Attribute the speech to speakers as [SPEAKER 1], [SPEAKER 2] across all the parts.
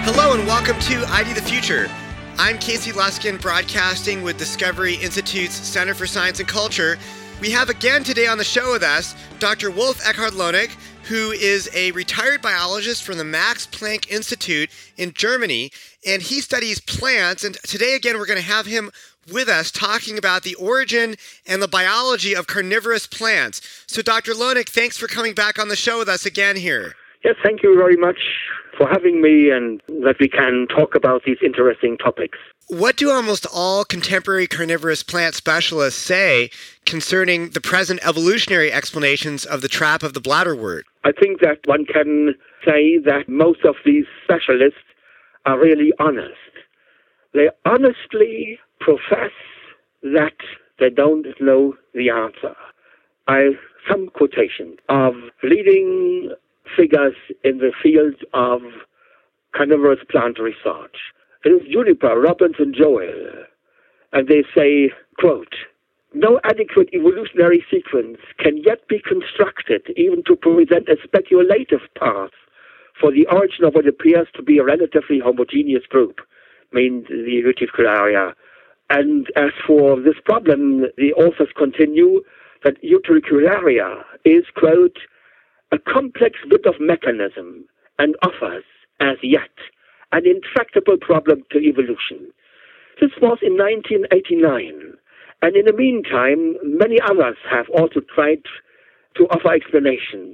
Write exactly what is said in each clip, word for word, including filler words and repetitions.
[SPEAKER 1] Hello and welcome to I D the Future. I'm Casey Luskin, broadcasting with Discovery Institute's Center for Science and Culture. We have again today on the show with us Doctor Wolf-Eckhard Lonig, who is a retired biologist from the Max Planck Institute in Germany, and he studies plants. And today again we're going to have him with us talking about the origin and the biology of carnivorous plants. So Doctor Lonig, thanks for coming back on the show with us again here.
[SPEAKER 2] Yes, thank you very much for having me and that we can talk about these interesting topics.
[SPEAKER 1] What do almost all contemporary carnivorous plant specialists say concerning the present evolutionary explanations of the trap of the bladderwort?
[SPEAKER 2] I think that one can say that most of these specialists are really honest. They honestly profess that they don't know the answer. I have some quotations of leading figures in the field of carnivorous plant research. It is Juniper, Robbins, and Joel, and they say, quote, "No adequate evolutionary sequence can yet be constructed even to present a speculative path for the origin of what appears to be a relatively homogeneous group," means the Utricularia. And as for this problem, the authors continue that Utricularia is, quote, "a complex bit of mechanism and offers, as yet, an intractable problem to evolution." This was in nineteen eighty-nine, and in the meantime, many others have also tried to offer explanations,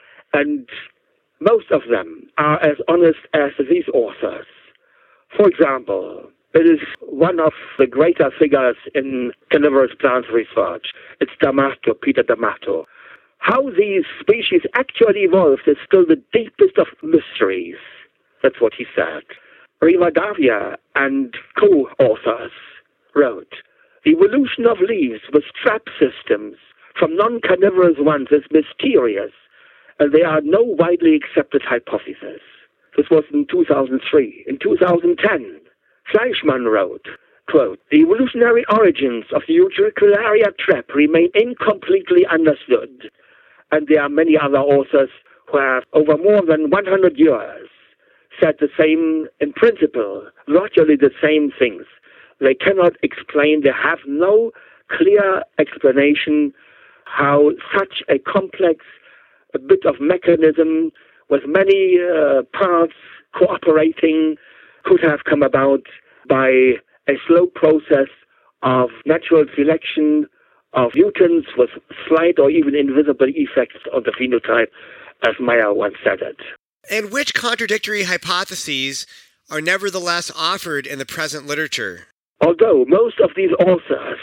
[SPEAKER 2] and most of them are as honest as these authors. For example, it is one of the greater figures in carnivorous plant research. It's D'Amato, Peter D'Amato. How these species actually evolved is still the deepest of mysteries. That's what he said. Rivadavia and co-authors wrote, "The evolution of leaves with trap systems from non-carnivorous ones is mysterious, and there are no widely accepted hypotheses." This was in two thousand three. In two thousand ten, Fleischmann wrote, quote, "The evolutionary origins of the Utricularia trap remain incompletely understood." And there are many other authors who have, over more than one hundred years, said the same, in principle, virtually the same things. They cannot explain, they have no clear explanation how such a complex a bit of mechanism with many uh, parts cooperating could have come about by a slow process of natural selection of mutants with slight or even invisible effects on the phenotype, as Meyer once said it.
[SPEAKER 1] And which contradictory hypotheses are nevertheless offered in the present literature?
[SPEAKER 2] Although most of these authors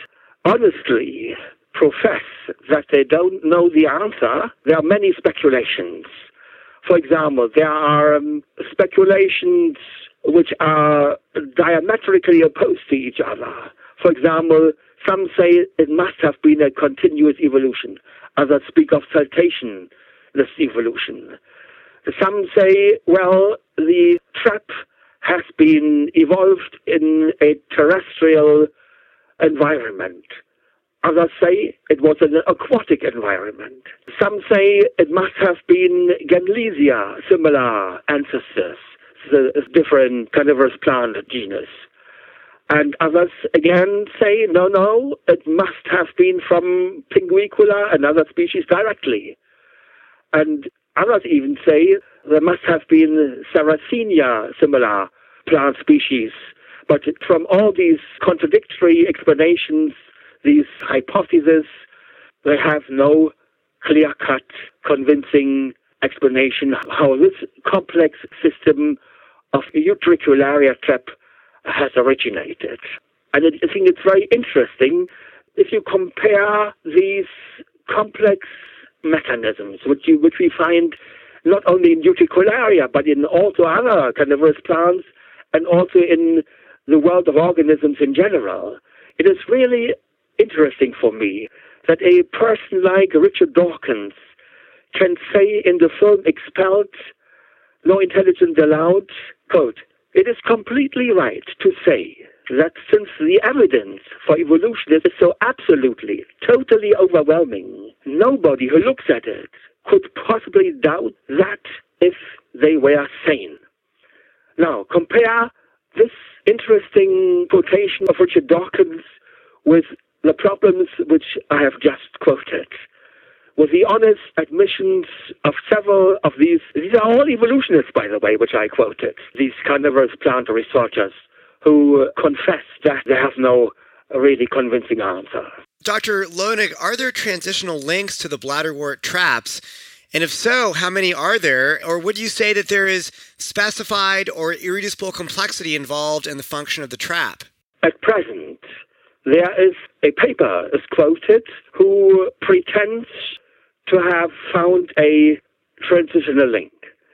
[SPEAKER 2] honestly profess that they don't know the answer, there are many speculations. For example, there are um, speculations which are diametrically opposed to each other. For example, some say it must have been a continuous evolution. Others speak of saltation, this evolution. Some say, well, the trap has been evolved in a terrestrial environment. Others say it was an aquatic environment. Some say it must have been Ganlesia, similar ancestors, the different carnivorous plant genus. And others again say, no, no, it must have been from Pinguicula, another species, directly. And others even say there must have been Sarracenia, similar plant species. But from all these contradictory explanations, these hypotheses, they have no clear-cut, convincing explanation how this complex system of Utricularia trap has originated. And I think it's very interesting if you compare these complex mechanisms, which, you, which we find not only in Utricularia, but in also other carnivorous plants, and also in the world of organisms in general. It is really interesting for me that a person like Richard Dawkins can say in the film Expelled, No Intelligence Allowed, quote, "It is completely right to say that since the evidence for evolution is so absolutely, totally overwhelming, nobody who looks at it could possibly doubt that if they were sane." Now, compare this interesting quotation of Richard Dawkins with the problems which I have just quoted, with the honest admissions of several of these. These are all evolutionists, by the way, which I quoted, these carnivorous plant researchers who confess that they have no really convincing answer.
[SPEAKER 1] Doctor Lonig, are there transitional links to the bladderwort traps? And if so, how many are there? Or would you say that there is specified or irreducible complexity involved in the function of the trap?
[SPEAKER 2] At present, there is a paper is quoted who pretends to have found a transitional link.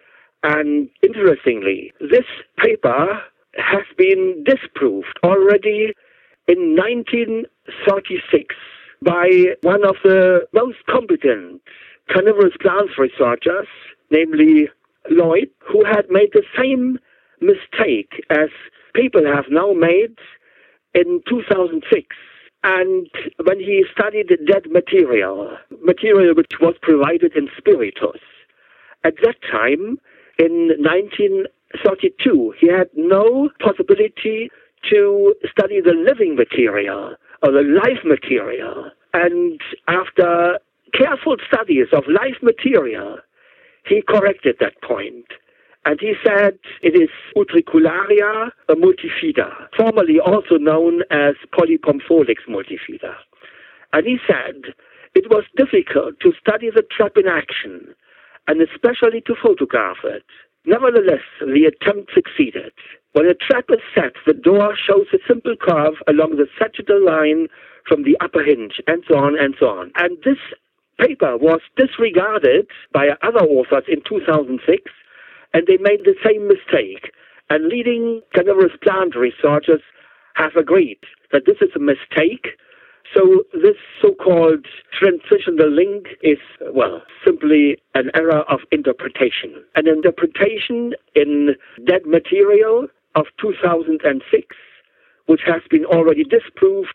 [SPEAKER 2] And interestingly, this paper has been disproved already in nineteen thirty-six by one of the most competent carnivorous plants researchers, namely Lloyd, who had made the same mistake as people have now made in two thousand six. And when he studied dead material, material which was provided in spiritus, at that time, in nineteen thirty-two, he had no possibility to study the living material or the live material. And after careful studies of live material, he corrected that point. And he said it is Utricularia multifida, formerly also known as Polypompholix multifida. And he said it was difficult to study the trap in action, and especially to photograph it. Nevertheless, the attempt succeeded. When a trap is set, the door shows a simple curve along the sagittal line from the upper hinge, and so on and so on. And this paper was disregarded by other authors in two thousand six, and they made the same mistake. And leading carnivorous plant researchers have agreed that this is a mistake. So this so-called transitional link is, well, simply an error of interpretation. An interpretation in dead material of two thousand six, which has been already disproved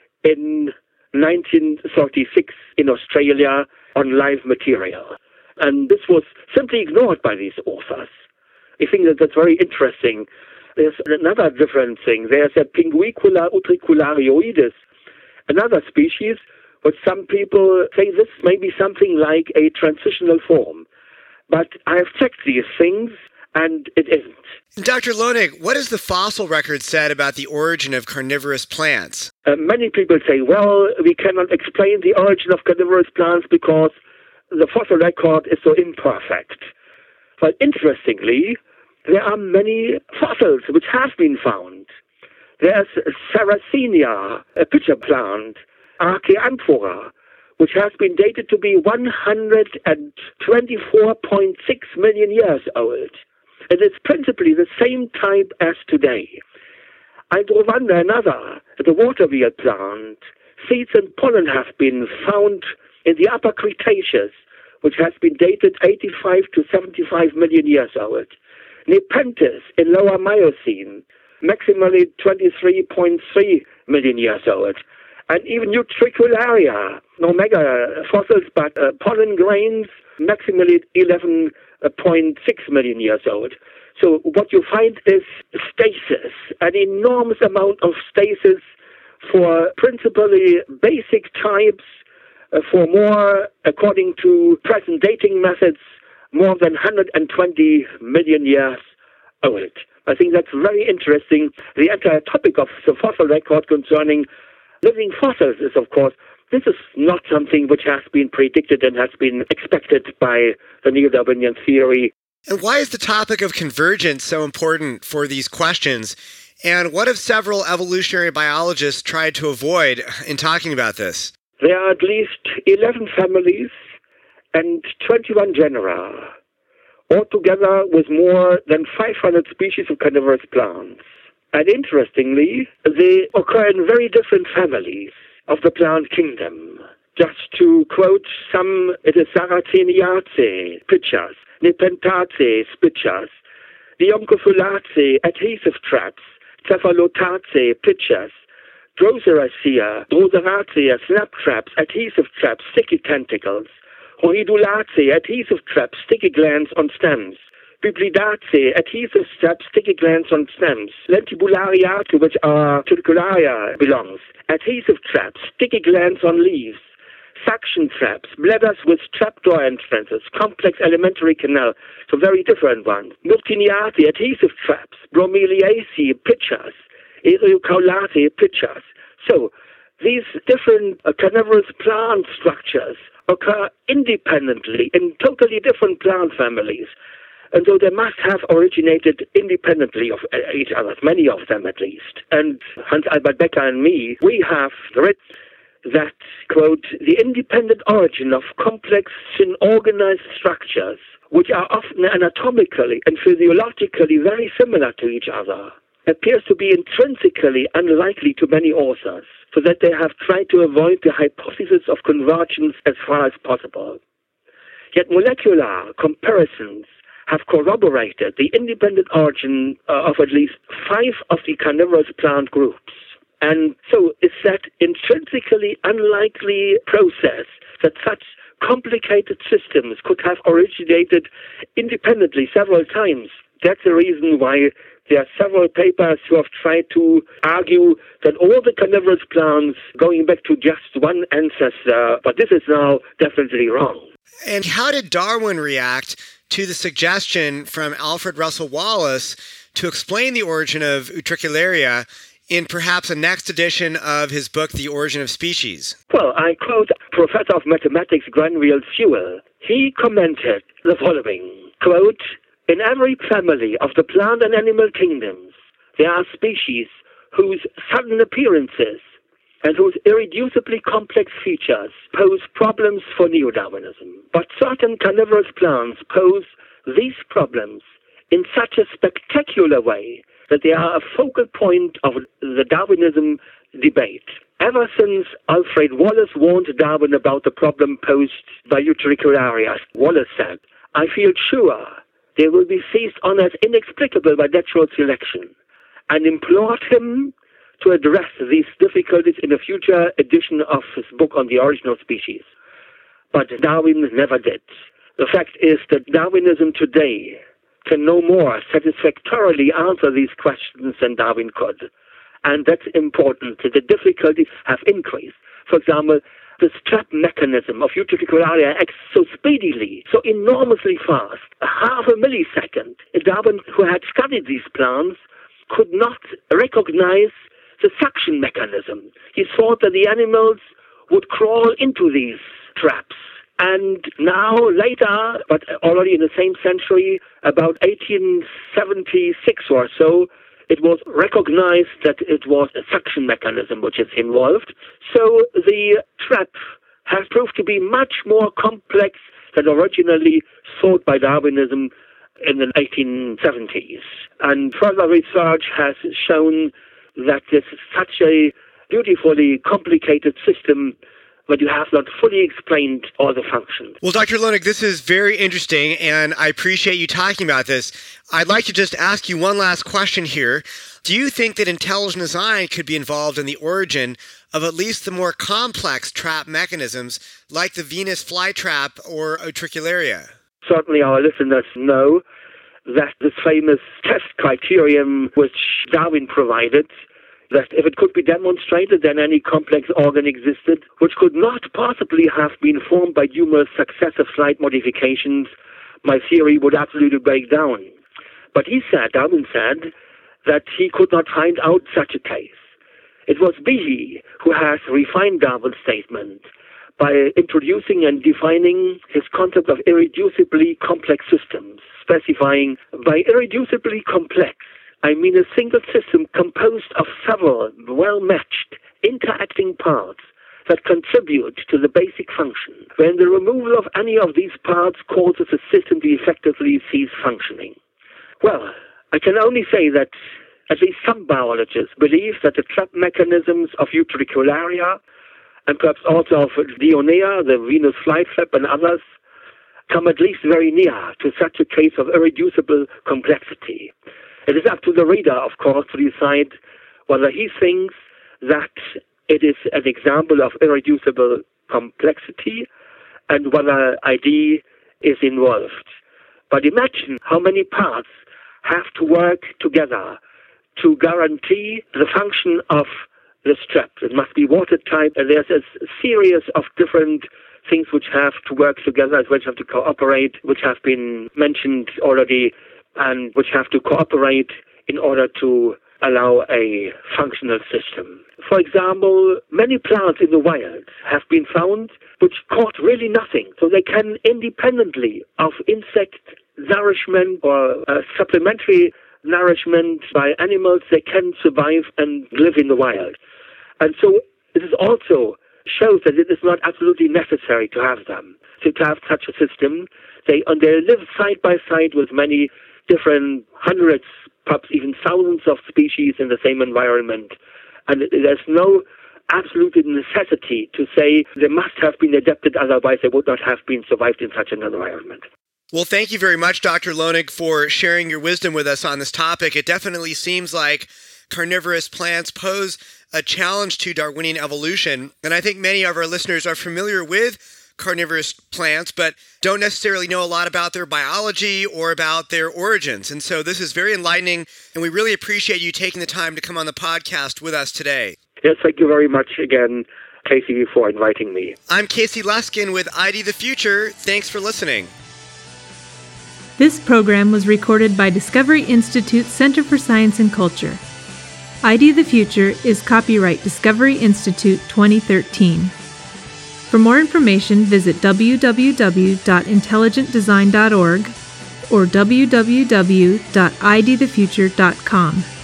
[SPEAKER 2] in nineteen thirty-six in Australia on live material. And this was simply ignored by these authors. I think that that's very interesting. There's another different thing. There's a Pinguicula utricularioides, another species, but some people say this may be something like a transitional form. But I have checked these things, and it isn't.
[SPEAKER 1] Doctor Lonig, what has the fossil record said about the origin of carnivorous plants?
[SPEAKER 2] Uh, many people say, well, we cannot explain the origin of carnivorous plants because the fossil record is so imperfect. But interestingly, there are many fossils which have been found. There's Sarracenia, a pitcher plant, Archaeamphora, which has been dated to be one hundred twenty-four point six million years old. And it's principally the same type as today. Aldrovanda, another, the waterwheel plant. Seeds and pollen have been found in the Upper Cretaceous, which has been dated eighty-five to seventy-five million years old. Nepenthes in Lower Miocene, maximally twenty-three point three million years old. And even Utricularia, no mega fossils, but uh, pollen grains, maximally eleven point six million years old. So what you find is stasis, an enormous amount of stasis for principally basic types, uh, for more, according to present dating methods, more than one hundred twenty million years old. I think that's very interesting. The entire topic of the fossil record concerning living fossils is, of course, this is not something which has been predicted and has been expected by the neo-Darwinian theory.
[SPEAKER 1] And why is the topic of convergence so important for these questions? And what have several evolutionary biologists tried to avoid in talking about this?
[SPEAKER 2] There are at least eleven families and twenty-one genera, altogether with more than five hundred species of carnivorous plants. And interestingly, they occur in very different families of the plant kingdom. Just to quote some, it is Sarraceniaceae, pitchers, Nepenthaceae, spitchers, Dioncophulaceae, adhesive traps, Cephalotaceae, pitchers, Droseraceae, Droseraceae, snap traps, adhesive traps, sticky tentacles, Horridulaceae, adhesive traps, sticky glands on stems, Biblidaceae, adhesive straps, sticky glands on stems. Lentibularia, to which our Turricularia belongs. Adhesive traps, sticky glands on leaves. Suction traps, bladders with trapdoor entrances, complex alimentary canal, so very different ones. Murtiniaceae, adhesive traps. Bromeliaceae, pitchers. Eriocaulatae, pitchers. So, these different uh, carnivorous plant structures occur independently in totally different plant families. And so they must have originated independently of each other, many of them at least. And Hans Albert Becker and me, we have read that, quote, the independent origin of complex organized structures, which are often anatomically and physiologically very similar to each other, appears to be intrinsically unlikely to many authors, so that they have tried to avoid the hypothesis of convergence as far as possible. Yet molecular comparisons have corroborated the independent origin uh, of at least five of the carnivorous plant groups. And so it's that intrinsically unlikely process that such complicated systems could have originated independently several times. That's the reason why there are several papers who have tried to argue that all the carnivorous plants going back to just one ancestor, but this is now definitely wrong.
[SPEAKER 1] And how did Darwin react to the suggestion from Alfred Russel Wallace to explain the origin of Utricularia in perhaps a next edition of his book, The Origin of Species?
[SPEAKER 2] Well, I quote Professor of Mathematics Granville Sewell. He commented the following, quote, in every family of the plant and animal kingdoms, there are species whose sudden appearances and whose irreducibly complex features pose problems for neo-Darwinism. But certain carnivorous plants pose these problems in such a spectacular way that they are a focal point of the Darwinism debate. Ever since Alfred Wallace warned Darwin about the problem posed by Utricularia, Wallace said, I feel sure they will be seized on as inexplicable by natural selection, and implored him to address these difficulties in a future edition of his book on the origin of species. But Darwin never did. The fact is that Darwinism today can no more satisfactorily answer these questions than Darwin could. And that's important. The difficulties have increased. For example, the strap mechanism of Utricularia acts so speedily, so enormously fast, a half a millisecond. Darwin, who had studied these plants, could not recognize the suction mechanism. He thought that the animals would crawl into these traps. And now, later, but already in the same century, about eighteen seventy-six or so, it was recognized that it was a suction mechanism which is involved. So the trap has proved to be much more complex than originally thought by Darwinism in the eighteen seventies. And further research has shown that this is such a beautifully complicated system, but you have not fully explained all the functions.
[SPEAKER 1] Well, Doctor Lohnig, this is very interesting, and I appreciate you talking about this. I'd like to just ask you one last question here. Do you think that intelligent design could be involved in the origin of at least the more complex trap mechanisms like the Venus flytrap or Utricularia?
[SPEAKER 2] Certainly our listeners know that this famous test criterion which Darwin provided, that if it could be demonstrated that any complex organ existed, which could not possibly have been formed by numerous successive slight modifications, my theory would absolutely break down. But he said, Darwin said, that he could not find out such a case. It was Behe who has refined Darwin's statement by introducing and defining his concept of irreducibly complex systems, specifying by irreducibly complex, I mean a single system composed of several well-matched, interacting parts that contribute to the basic function, when the removal of any of these parts causes the system to effectively cease functioning. Well, I can only say that at least some biologists believe that the trap mechanisms of Utricularia, and perhaps also of Dionea, the Venus flytrap, and others, come at least very near to such a case of irreducible complexity. It is up to the reader, of course, to decide whether he thinks that it is an example of irreducible complexity and whether I D is involved. But imagine how many parts have to work together to guarantee the function of the strap. It must be watertight, and there's a series of different things which have to work together, which have to cooperate, which have been mentioned already, and which have to cooperate in order to allow a functional system. For example, many plants in the wild have been found which caught really nothing, so they can independently of insect nourishment or uh, supplementary nourishment by animals, they can survive and live in the wild. And so it is also shows that it is not absolutely necessary to have them, to, to have such a system. They, and they live side by side with many different hundreds, perhaps even thousands of species in the same environment. And there's no absolute necessity to say they must have been adapted, otherwise they would not have been survived in such an environment.
[SPEAKER 1] Well, thank you very much, Doctor Lonig, for sharing your wisdom with us on this topic. It definitely seems like carnivorous plants pose a challenge to Darwinian evolution. And I think many of our listeners are familiar with carnivorous plants, but don't necessarily know a lot about their biology or about their origins. And so this is very enlightening, and we really appreciate you taking the time to come on the podcast with us today.
[SPEAKER 2] Yes, thank you very much again, Casey, for inviting me.
[SPEAKER 1] I'm Casey Luskin with I D the Future. Thanks for listening.
[SPEAKER 3] This program was recorded by Discovery Institute Center for Science and Culture. I D the Future is copyright Discovery Institute twenty thirteen. For more information, visit w w w dot intelligent design dot org or w w w dot i d the future dot com.